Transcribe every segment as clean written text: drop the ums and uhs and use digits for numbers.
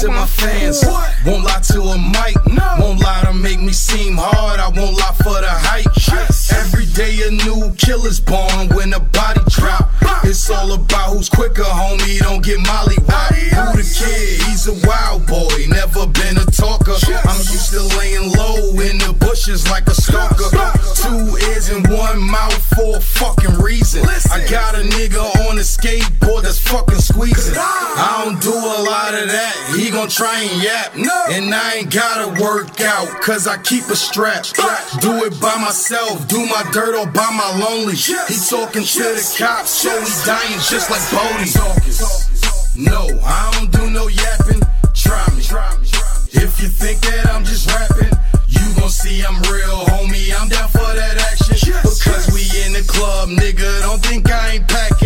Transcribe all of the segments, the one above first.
to my fans. Won't lie to a mic, won't lie to make me seem hard. I won't lie for the hype. Every day a new killer's born when the body drop. It's all about who's quicker, homie. Don't get mollywopped. Who the kid? He's a wild boy, never been a talker. I'm used to laying low in the bushes like a stalker. 2 ears and 1 mouth for a fucking reason. I got a nigga on a skateboard that's fucking squeezing. I don't do a lot of that. He gon' try and yap. And I ain't gotta work out, cause I keep a strap. Do it by myself, do my dirt all by my lonely. He talking to the cops, so he dying just like Bodie. No, I don't do no yapping. Try me. If you think that I'm just rapping, you gon' see I'm real, homie. I'm down for that action. Because we in the club, nigga. Don't think I ain't packing.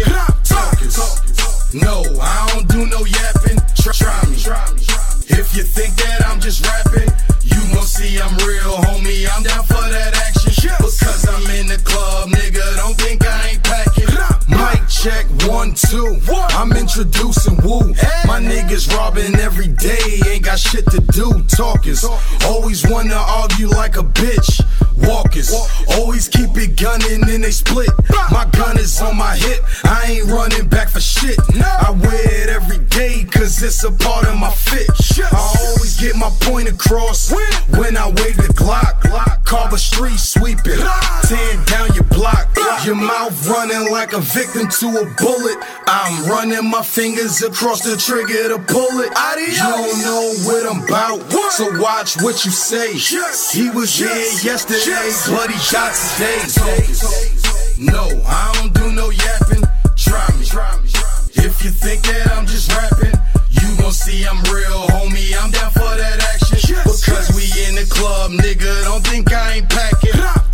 No, I don't do no yapping. Try me. If you think that I'm just rapping, you gon' see I'm real, homie. I'm down for that action. Because I'm in the club, nigga. Don't think I ain't packing. Mic check 1, 2. I'm introducing Woo. My niggas robbing every day, ain't got shit to do. Talkers always wanna argue like a bitch. Walkers always keep it gunning and they split. My gun is on my hip, I ain't running back for shit. I wear it every day cause it's a part of my fit. I always get my point across when I wave the Glock. Carve a street sweeping, tearing down your block. Your mouth running like a victim to a bullet. I'm running my fingers across the trigger to pull it. You don't know what I'm about, so watch what you say. He was here yesterday, but he shot today. No, I don't do no yapping. Try me. If you think that I'm just rapping, you gon' see I'm real, homie. I'm down for that action. Because we in the club, nigga. Don't think I ain't packing.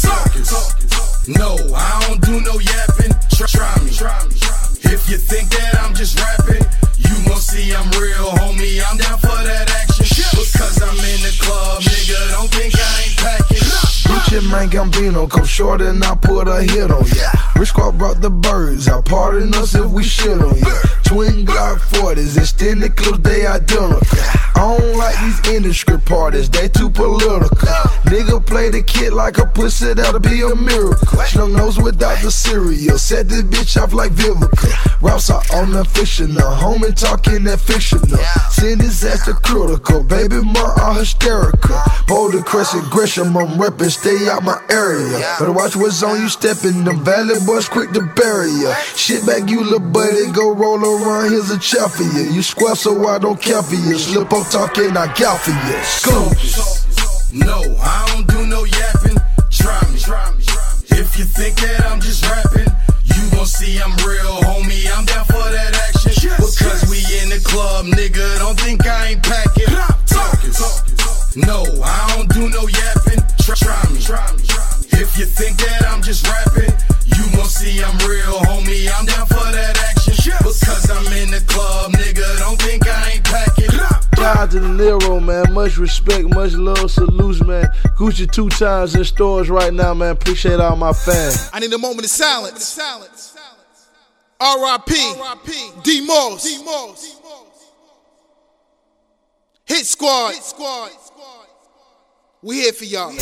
No, I don't do no yapping. Try me. If you think that I'm just rapping, you gon' see I'm real, homie. I'm down for that action. Because I'm in the club, nigga. Don't think I ain't packing. Gucci Mane Gambino, come short and I put a hit on ya. Rich Squad brought the birds, out pardon us if we shit on ya. Twin Glock 40s, extended clips, they identical. I don't like these industry parties, they too political. Nigga play the kid like a pussy, that'll be a miracle. Snug nose without the cereal, set this bitch off like Vivica. Raps are unofficial, homie talking that fictional. Send his ass to critical, baby mom all hysterical. Boulder Crescent Gresham, I'm reppin', stay out my area. Better watch what's on you steppin', them valley boys quick to bury ya. Shit back you little buddy, go roll around, here's a chair for ya. You square so I don't care for ya, slip up talking, I got for ya. Scoops. No, I don't do no yapping. Try me. If you think that I'm just rapping, you gon' see I'm real, homie. I'm down for that action. Because we in the club, nigga. Don't think I ain't packing. No, I don't do no yapping. Try me. If you think that I'm just rapping, you gon' see I'm real, homie. I'm down for that action. Because I'm in the club, nigga. Don't think I ain't packing. Shout out to the Nero, man. Much respect, much love, salutes, man. Gucci 2 times in stores right now, man. Appreciate all my fans. I need a moment of silence. R.I.P. D Moss. Hit Squad. We here for y'all.